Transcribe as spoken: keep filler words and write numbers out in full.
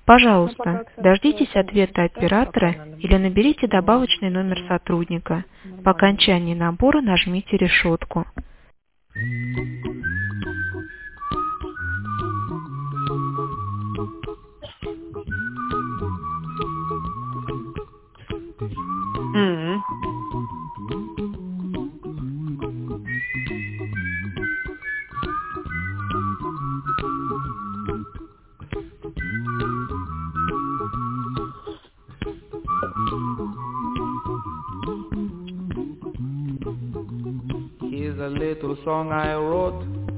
Пожалуйста, дождитесь ответа оператора или наберите добавочный номер сотрудника. По окончании набора нажмите решетку. Mhm. Here's a little song I wrote